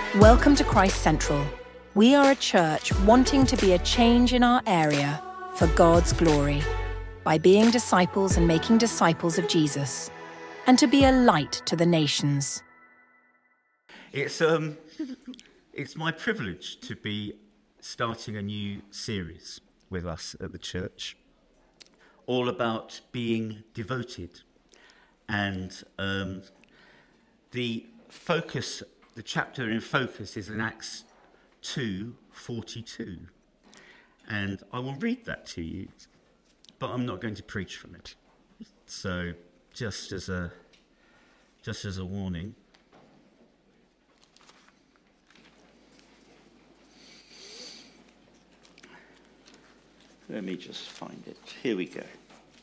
Welcome to Christ Central. We are a church wanting to be a change in our area for God's glory by being disciples and making disciples of Jesus, and to be a light to the nations. It's my privilege to be starting a new series with us at the church, all about being devoted. And the chapter in focus is in Acts 2:42. And I will read that to you, but I'm not going to preach from it. So just as a warning. Let me just find it. Here we go.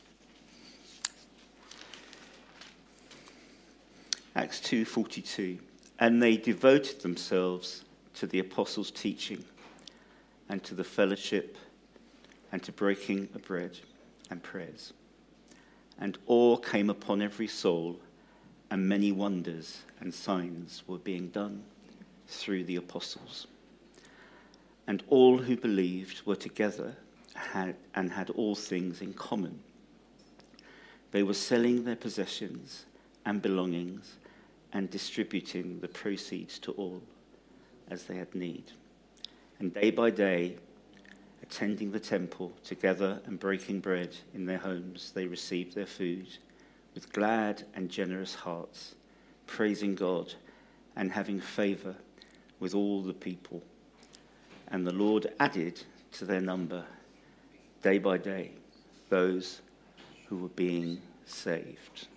Acts 2:42. And they devoted themselves to the apostles' teaching and to the fellowship and to breaking of bread and prayers. And awe came upon every soul, and many wonders and signs were being done through the apostles. And all who believed were together and had all things in common. They were selling their possessions and belongings and distributing the proceeds to all as they had need. And day by day, attending the temple together and breaking bread in their homes, they received their food with glad and generous hearts, praising God and having favor with all the people. And the Lord added to their number day by day those who were being saved.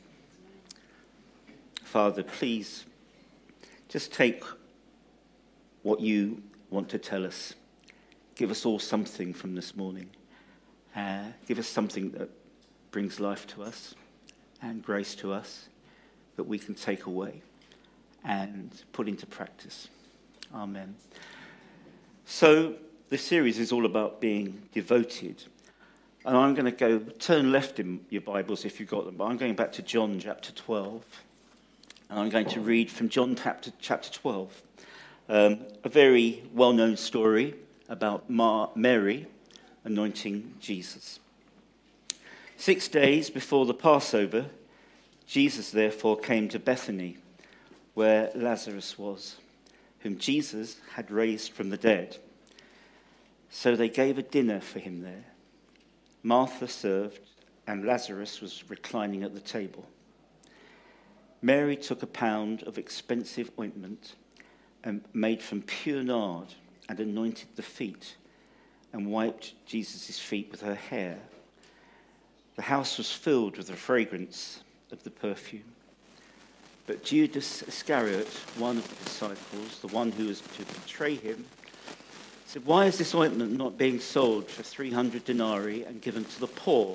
Father, please just take what you want to tell us. Give us all something from this morning. Give us something that brings life to us and grace to us that we can take away and put into practice. Amen. So the series is all about being devoted. And I'm going to turn left in your Bibles if you've got them, but I'm going back to John chapter 12. And I'm going to read from John chapter 12, a very well-known story about Mary anointing Jesus. 6 days before the Passover, Jesus therefore came to Bethany, where Lazarus was, whom Jesus had raised from the dead. So they gave a dinner for him there. Martha served, and Lazarus was reclining at the table. Mary took a pound of expensive ointment made from pure nard and anointed the feet and wiped Jesus' feet with her hair. The house was filled with the fragrance of the perfume. But Judas Iscariot, one of the disciples, the one who was to betray him, said, "Why is this ointment not being sold for 300 denarii and given to the poor?"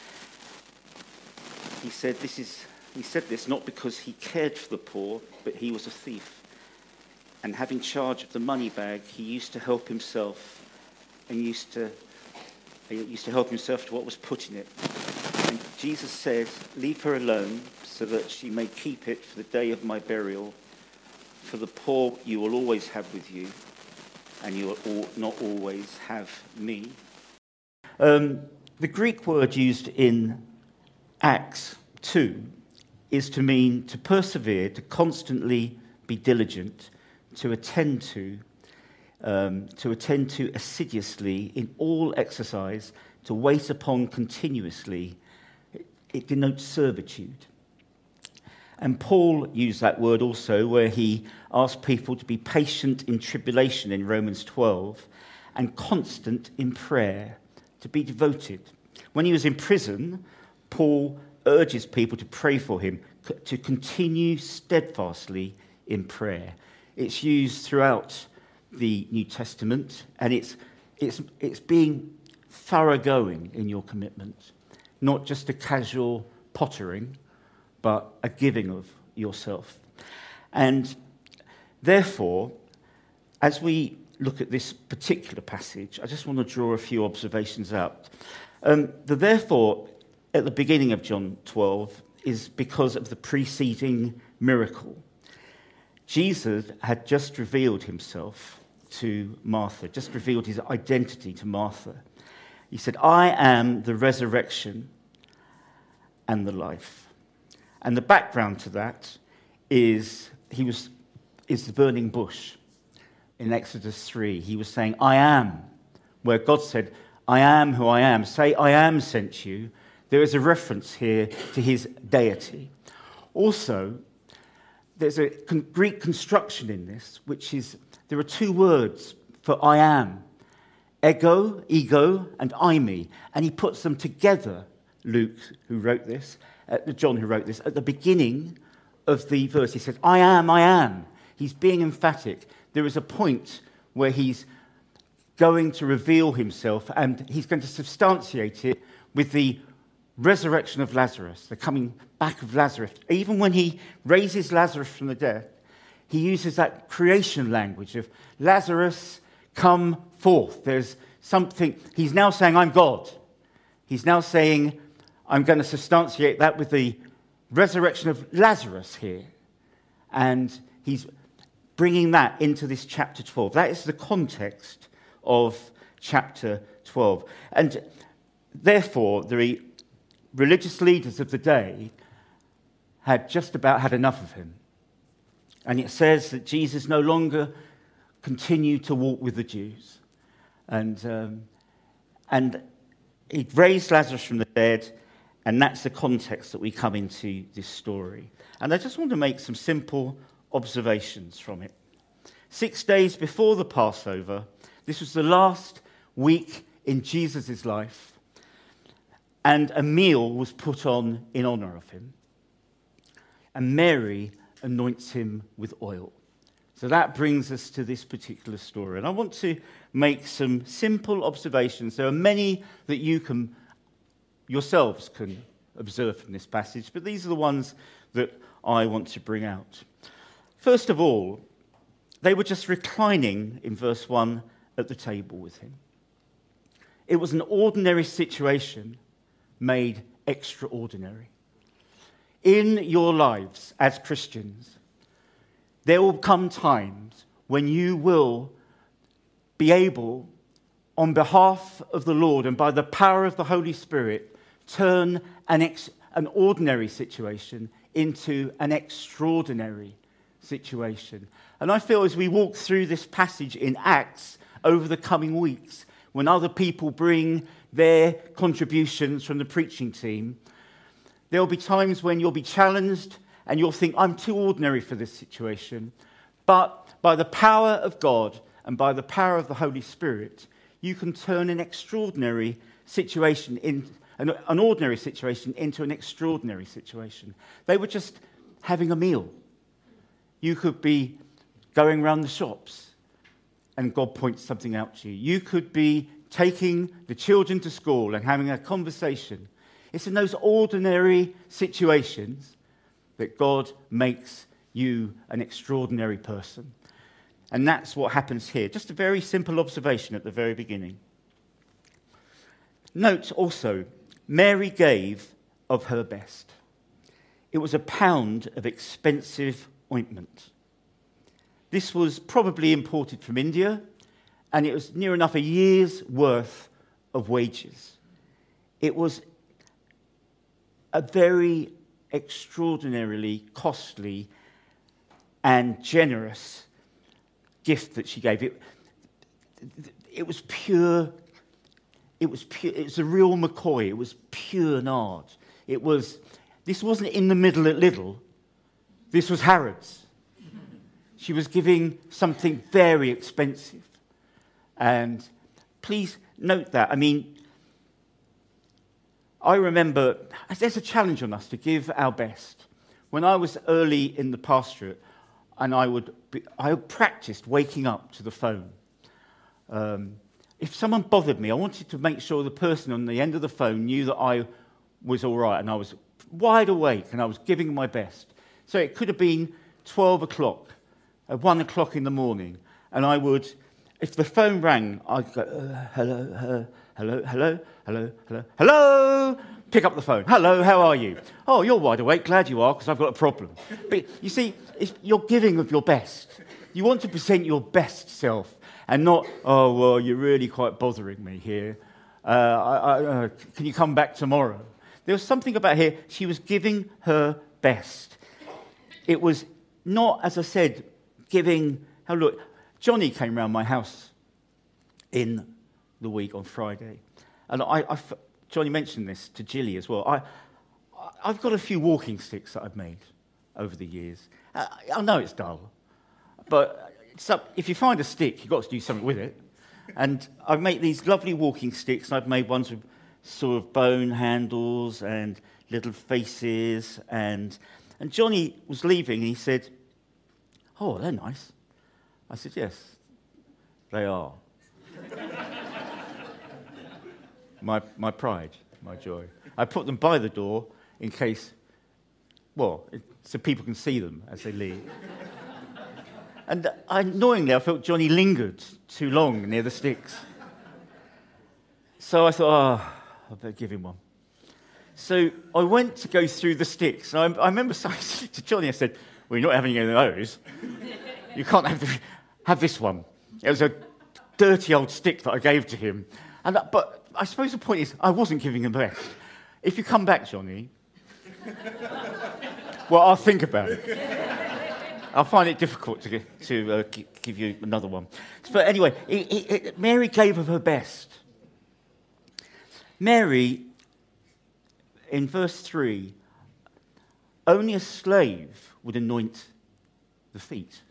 He said this not because he cared for the poor, but he was a thief. And having charge of the money bag, he used to help himself to what was put in it. And Jesus said, "Leave her alone, so that she may keep it for the day of my burial. For the poor you will always have with you, and you will not always have me." The Greek word used in Acts 2 is to mean to persevere, to constantly be diligent, to attend to assiduously in all exercise, to wait upon continuously. It denotes servitude. And Paul used that word also, where he asked people to be patient in tribulation in Romans 12, and constant in prayer, to be devoted. When he was in prison, Paul urges people to pray for him, to continue steadfastly in prayer. It's used throughout the New Testament, and it's being thoroughgoing in your commitment, not just a casual pottering, but a giving of yourself. And therefore, as we look at this particular passage, I just want to draw a few observations out. The therefore, at the beginning of John 12, is because of the preceding miracle. Jesus had just revealed himself to Martha, just revealed his identity to Martha. He said, I am the resurrection and the life. And the background to that is the burning bush. In Exodus 3, he was saying, I am, where God said, I am who I am. Say, I am sent you. There is a reference here to his deity. Also, there's a Greek construction in this, which is, there are two words for I am. Ego, and eimi. And he puts them together, Luke, who wrote this, John, who wrote this, at the beginning of the verse. He said, I am. He's being emphatic. There is a point where he's going to reveal himself, and he's going to substantiate it with the resurrection of Lazarus, the coming back of Lazarus. Even when he raises Lazarus from the dead, he uses that creation language of Lazarus, come forth. There's something. He's now saying, I'm God. He's now saying, I'm going to substantiate that with the resurrection of Lazarus here. And he's bringing that into this chapter 12. That is the context of chapter 12. And therefore, the religious leaders of the day had just about had enough of him. And it says that Jesus no longer continued to walk with the Jews. And he'd raised Lazarus from the dead, and that's the context that we come into this story. And I just want to make some simple observations from it. 6 days before the Passover, this was the last week in Jesus' life, and a meal was put on in honor of him. And Mary anoints him with oil. So that brings us to this particular story. And I want to make some simple observations. There are many that you yourselves can observe from this passage, but these are the ones that I want to bring out. First of all, they were just reclining in verse 1 at the table with him. It was an ordinary situation made extraordinary. In your lives as Christians, there will come times when you will be able, on behalf of the Lord and by the power of the Holy Spirit, turn an ordinary situation into an extraordinary situation. And I feel as we walk through this passage in Acts over the coming weeks, when other people bring their contributions from the preaching team, there will be times when you'll be challenged and you'll think, I'm too ordinary for this situation. But by the power of God and by the power of the Holy Spirit, you can turn an extraordinary situation an ordinary situation into an extraordinary situation. They were just having a meal. You could be going around the shops and God points something out to you. You could be taking the children to school and having a conversation. It's in those ordinary situations that God makes you an extraordinary person. And that's what happens here. Just a very simple observation at the very beginning. Note also, Mary gave of her best. It was a pound of expensive ointment. This was probably imported from India, and it was near enough a year's worth of wages. It was a very extraordinarily costly and generous gift that she gave. It was pure. It was a real McCoy. It was pure nard. This wasn't in the middle at Lidl. This was Harrods. She was giving something very expensive. And please note that. I mean, I remember there's a challenge on us to give our best. When I was early in the pastorate, and I practiced waking up to the phone. If someone bothered me, I wanted to make sure the person on the end of the phone knew that I was all right and I was wide awake and I was giving my best. So it could have been 12 o'clock, 1 o'clock in the morning, and I would, if the phone rang, I'd go, hello, hello, hello, hello, hello, hello, hello, pick up the phone. Hello, how are you? Oh, you're wide awake. Glad you are, because I've got a problem. But you see, you're giving of your best. You want to present your best self and not, oh, well, you're really quite bothering me here. Can you come back tomorrow? There was something about here. She was giving her best. It was not, as I said, giving. Oh, look, Johnny came round my house in the week on Friday. And Johnny mentioned this to Gilly as well. I've got a few walking sticks that I've made over the years. I know it's dull, but if you find a stick, you've got to do something with it. And I make these lovely walking sticks, and I've made ones with sort of bone handles and little faces. And Johnny was leaving, and he said, "Oh, they're nice." I said, "Yes, they are." My pride, my joy. I put them by the door in case, so people can see them as they leave. And annoyingly, I felt Johnny lingered too long near the sticks. So I thought, I better give him one. So I went to go through the sticks. And I remember saying to Johnny, I said, "Well, you're not having any of those. You can't have this one." It was a dirty old stick that I gave to him. But I suppose the point is, I wasn't giving him the best. If you come back, Johnny, well, I'll think about it. I'll find it difficult to give you another one. But anyway, Mary gave of her best. Mary, in verse 3, only a slave would anoint the feet.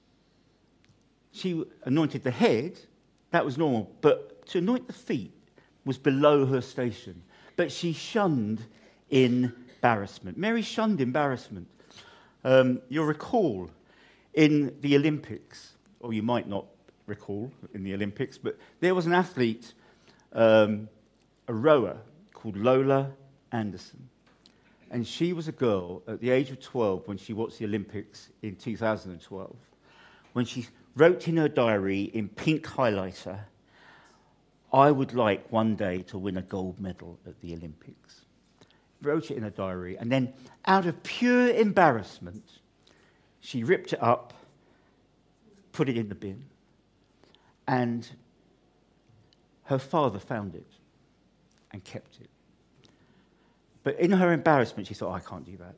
She anointed the head, that was normal, but to anoint the feet was below her station. But she shunned embarrassment. Mary shunned embarrassment. You'll recall in the Olympics, or you might not recall in the Olympics, but there was an athlete, a rower, called Lola Anderson. And she was a girl at the age of 12 when she watched the Olympics in 2012, when she wrote in her diary in pink highlighter, "I would like one day to win a gold medal at the Olympics." Wrote it in her diary, and then out of pure embarrassment, she ripped it up, put it in the bin, and her father found it and kept it. But in her embarrassment, she thought, "I can't do that."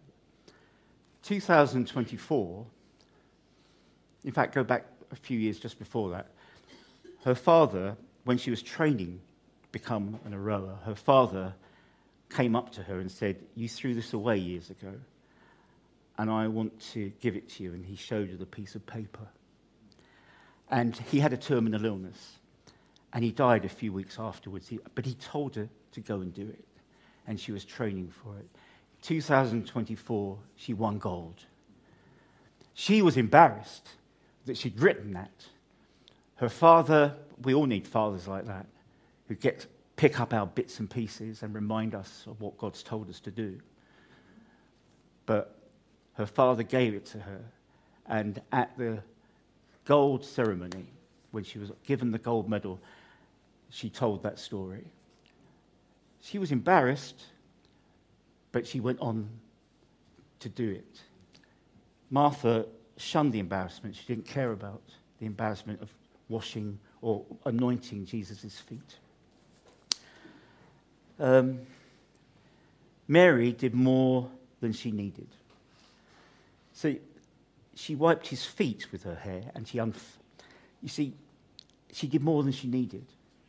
2024, in fact, go back a few years just before that, her father, when she was training to become a rower, her father came up to her and said, "You threw this away years ago, and I want to give it to you." And he showed her the piece of paper. And he had a terminal illness, and he died a few weeks afterwards. But he told her to go and do it, and she was training for it. 2024, she won gold. She was embarrassed that she'd written that. Her father, we all need fathers like that, who pick up our bits and pieces and remind us of what God's told us to do. But her father gave it to her, and at the gold ceremony, when she was given the gold medal, she told that story. She was embarrassed, but she went on to do it. Martha shunned the embarrassment. She didn't care about the embarrassment of washing or anointing Jesus' feet. Mary did more than she needed. So she wiped his feet with her hair, and she did more than she needed.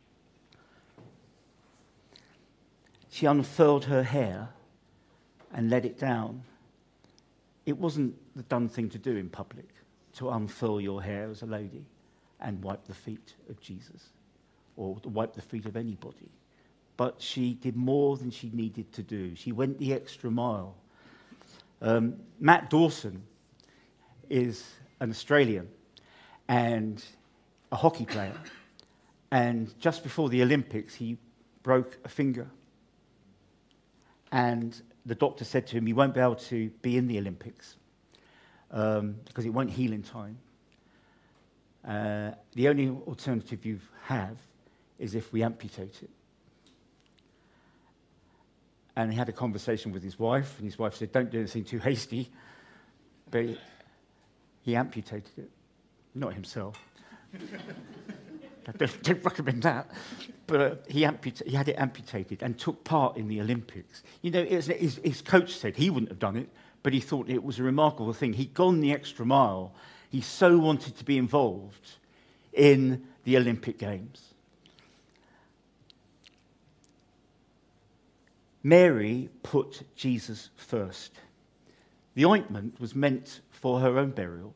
She unfurled her hair and let it down. It wasn't the done thing to do in public, to unfurl your hair as a lady and wipe the feet of Jesus, or to wipe the feet of anybody. But she did more than she needed to do. She went the extra mile. Matt Dawson is an Australian and a hockey player. And just before the Olympics, he broke a finger. And the doctor said to him, "You won't be able to be in the Olympics because it won't heal in time. The only alternative you have is if we amputate it." And he had a conversation with his wife, and his wife said, don't do anything too hasty. But he amputated it. Not himself. I don't recommend that. But he had it amputated and took part in the Olympics. You know, his coach said he wouldn't have done it, but he thought it was a remarkable thing. He'd gone the extra mile. He so wanted to be involved in the Olympic Games. Mary put Jesus first. The ointment was meant for her own burial.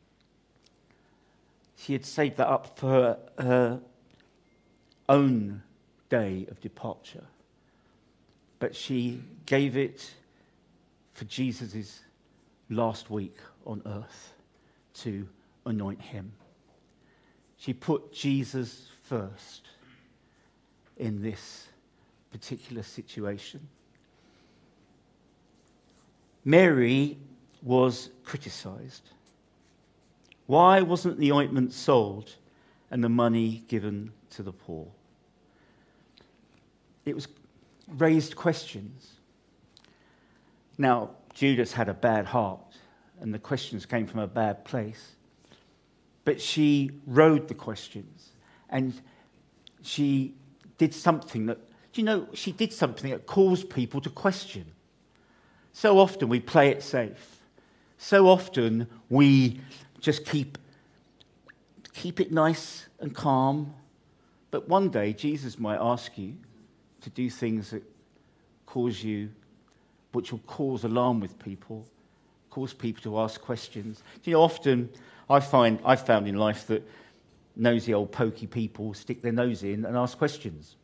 She had saved that up for her own day of departure. But she gave it for Jesus' last week on earth to anoint him. She put Jesus first in this particular situation. Mary was criticized. Why wasn't the ointment sold and the money given to the poor? It was raised questions. Now, Judas had a bad heart, and the questions came from a bad place. But she rode the questions, and she did something that, she did something that caused people to question. So often we play it safe. So often we just keep it nice and calm. But one day Jesus might ask you to do things that which will cause alarm with people, cause people to ask questions. Often I've found in life that nosy old pokey people stick their nose in and ask questions.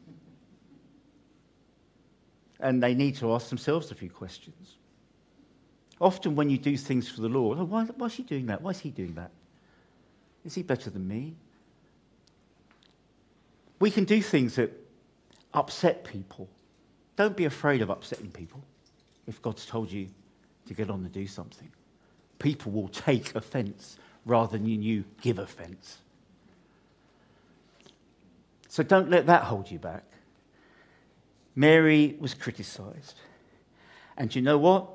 And they need to ask themselves a few questions. Often when you do things for the Lord, why is she doing that? Why is he doing that? Is he better than me? We can do things that upset people. Don't be afraid of upsetting people if God's told you to get on and do something. People will take offence rather than you give offence. So don't let that hold you back. Mary was criticised. And you know what?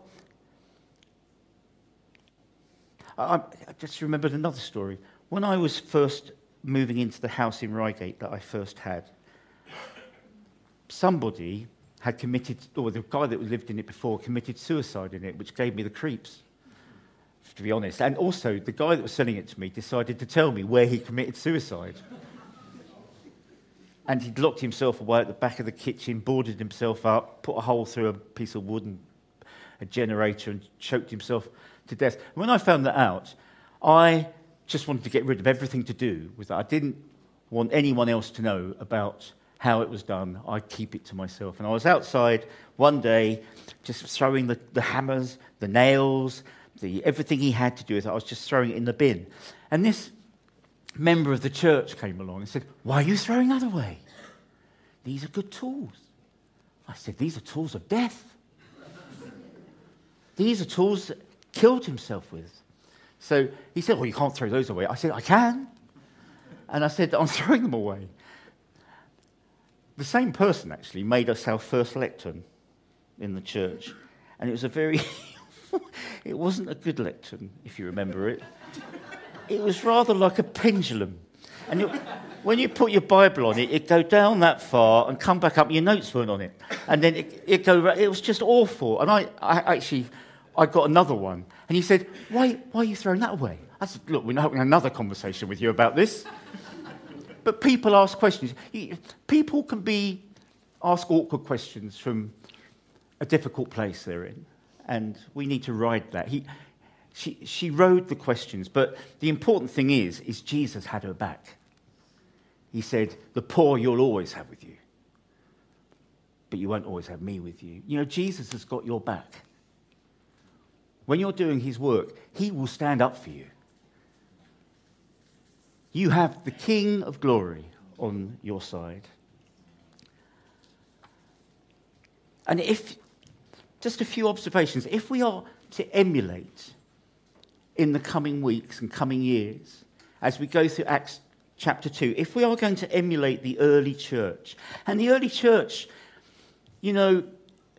I just remembered another story. When I was first moving into the house in Reigate that I first had, somebody had committed, or the guy that lived in it before committed suicide in it, which gave me the creeps, to be honest. And also, the guy that was selling it to me decided to tell me where he committed suicide. And he'd locked himself away at the back of the kitchen, boarded himself up, put a hole through a piece of wood and a generator and choked himself to death. And when I found that out, I just wanted to get rid of everything to do with that. I didn't want anyone else to know about how it was done. I'd keep it to myself. And I was outside one day just throwing the hammers, the nails, everything he had to do with it. I was just throwing it in the bin. And this member of the church came along and said, "Why are you throwing that away? These are good tools." I said, "These are tools of death. These are tools that killed himself with." So he said, "Well, you can't throw those away." I said, "I can." And I said, "I'm throwing them away." The same person actually made us our first lectern in the church. And it was it wasn't a good lectern, if you remember it. It was rather like a pendulum. And when you put your Bible on it, it'd go down that far and come back up, and your notes weren't on it. And then it was just awful. And I got another one. And he said, why are you throwing that away? I said, "Look, we're having another conversation with you about this." But people ask questions. People can ask awkward questions from a difficult place they're in. And we need to ride that. She rode the questions, but the important thing is Jesus had her back. He said, "The poor you'll always have with you, but you won't always have me with you." Jesus has got your back. When you're doing his work, he will stand up for you. You have the King of Glory on your side. And just a few observations, if we are to emulate in the coming weeks and coming years, as we go through Acts chapter 2, if we are going to emulate the early church, and the early church,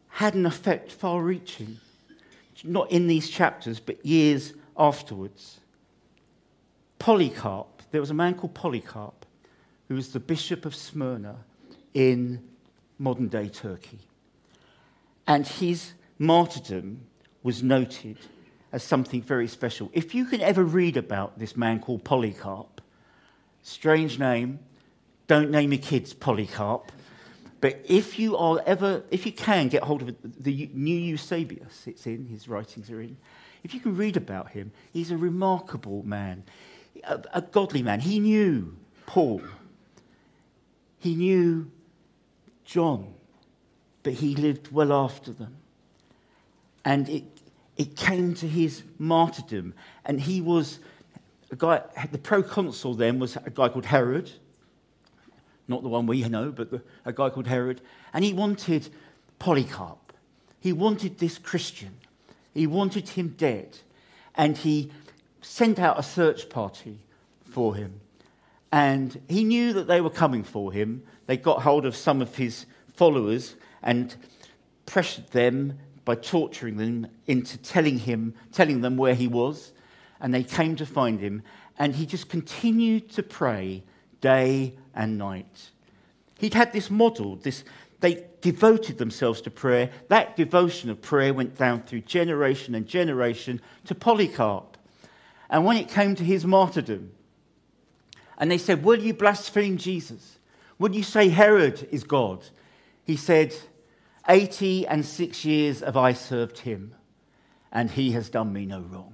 had an effect far-reaching, not in these chapters, but years afterwards. Polycarp, there was a man called Polycarp, who was the Bishop of Smyrna in modern-day Turkey. And his martyrdom was noted as something very special. If you can ever read about this man called Polycarp, strange name, don't name your kids Polycarp, but if you can get hold of it, the New Eusebius, it's in, his writings are in, if you can read about him, he's a remarkable man, a godly man. He knew Paul, he knew John, but he lived well after them. And it came to his martyrdom, and he was a guy, the proconsul then was a guy called Herod, not the one we know, but a guy called Herod, and he wanted Polycarp. He wanted this Christian. He wanted him dead, and he sent out a search party for him. And he knew that they were coming for him. They got hold of some of his followers and pressured them by torturing them into telling them where he was. And they came to find him. And he just continued to pray day and night. He'd had this model, they devoted themselves to prayer. That devotion of prayer went down through generation and generation to Polycarp. And when it came to his martyrdom, and they said, will you blaspheme Jesus? Will you say Herod is God? He said, 86 years have I served him, and he has done me no wrong.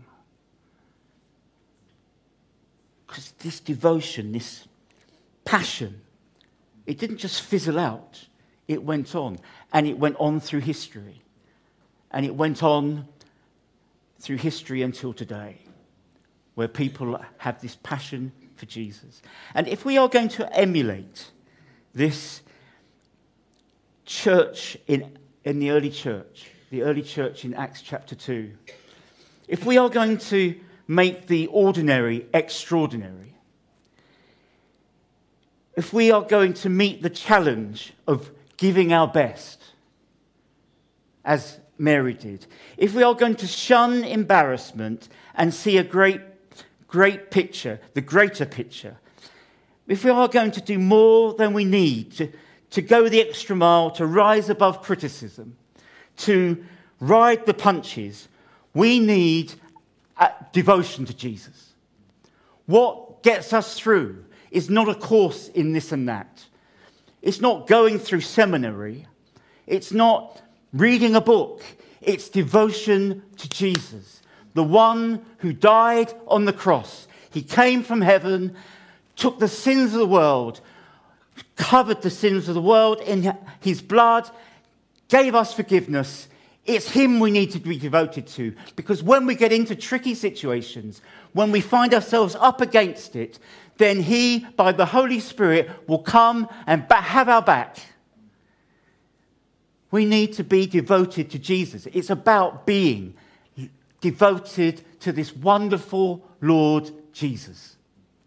Because this devotion, this passion, it didn't just fizzle out. It went on. And it went on through history. And it went on through history until today, where people have this passion for Jesus. And if we are going to emulate this church in the early church in Acts chapter 2, if we are going to make the ordinary extraordinary, if we are going to meet the challenge of giving our best, as Mary did, if we are going to shun embarrassment and see a great picture, the greater picture, if we are going to do more than we need to go the extra mile, to rise above criticism, to ride the punches, we need a devotion to Jesus. What gets us through is not a course in this and that. It's not going through seminary. It's not reading a book. It's devotion to Jesus, the one who died on the cross. He came from heaven, took the sins of the world, covered the sins of the world in his blood, gave us forgiveness. It's him we need to be devoted to, because when we get into tricky situations, when we find ourselves up against it, then he, by the Holy Spirit, will come and have our back. We need to be devoted to Jesus. It's about being devoted to this wonderful Lord Jesus,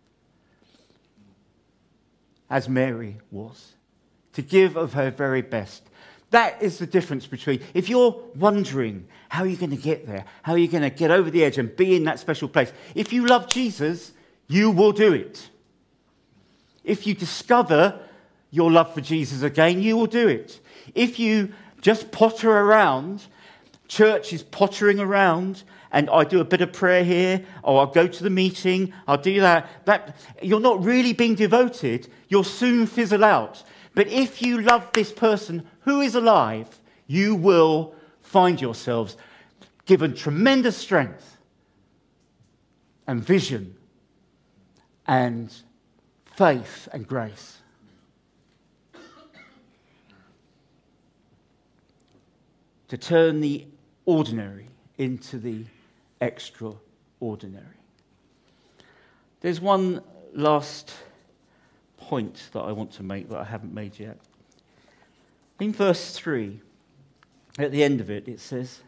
as Mary was, to give of her very best. That is the difference between, if you're wondering how you're going to get there, how you're going to get over the edge and be in that special place, if you love Jesus, you will do it. If you discover your love for Jesus again, you will do it. If you just potter around, church is pottering around, and I do a bit of prayer here, or I'll go to the meeting, I'll do that you're not really being devoted, you'll soon fizzle out. But if you love this person who is alive, you will find yourselves given tremendous strength and vision and faith and grace. To turn the ordinary into the extraordinary. There's one last point that I want to make that I haven't made yet. In verse 3, at the end of it, it says,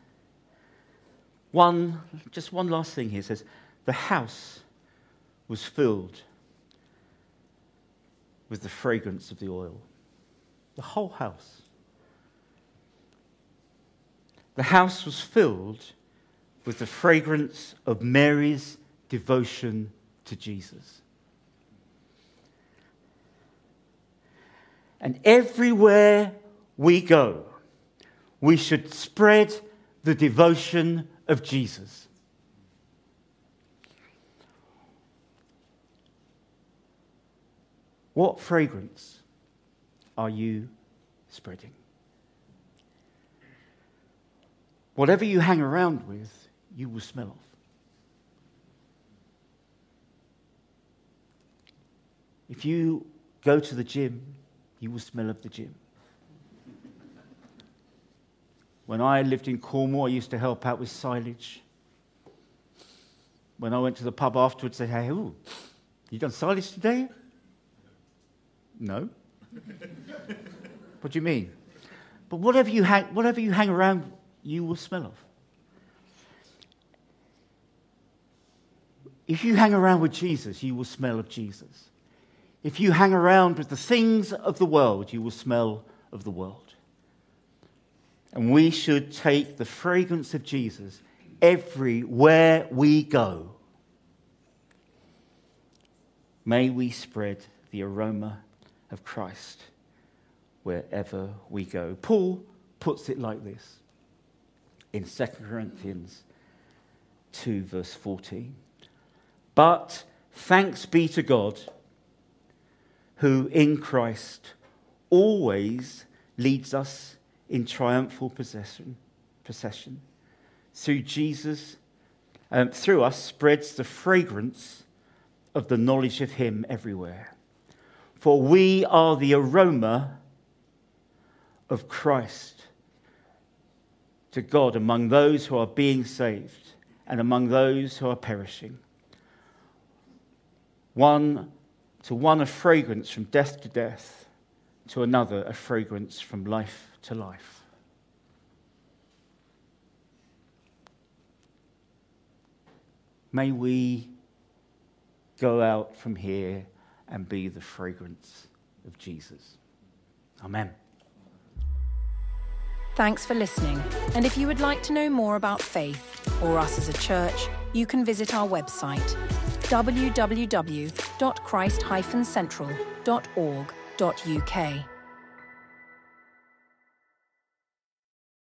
just one last thing here. It says, the house was filled with the fragrance of the oil. The whole house. the house was filled with the fragrance of Mary's devotion to Jesus. And everywhere we go, we should spread the devotion of Jesus. What fragrance are you spreading? Whatever you hang around with, you will smell of. If you go to the gym, you will smell of the gym. When I lived in Cornwall, I used to help out with silage. When I went to the pub afterwards, they'd say, "Hey, ooh, you done silage today?" No. What do you mean? But whatever you hang around, you will smell of. If you hang around with Jesus, you will smell of Jesus. If you hang around with the things of the world, you will smell of the world. And we should take the fragrance of Jesus everywhere we go. May we spread the aroma of Christ wherever we go. Paul puts it like this in 2 Corinthians 2, verse 14. But thanks be to God, who in Christ always leads us in triumphal procession. Through Jesus, through us spreads the fragrance of the knowledge of him everywhere. For we are the aroma of Christ to God among those who are being saved and among those who are perishing. To one a fragrance from death to death, to another a fragrance from life to life. May we go out from here and be the fragrance of Jesus. Amen. Thanks for listening. And if you would like to know more about Faith or us as a church, you can visit our website, www.christ-central.org.uk.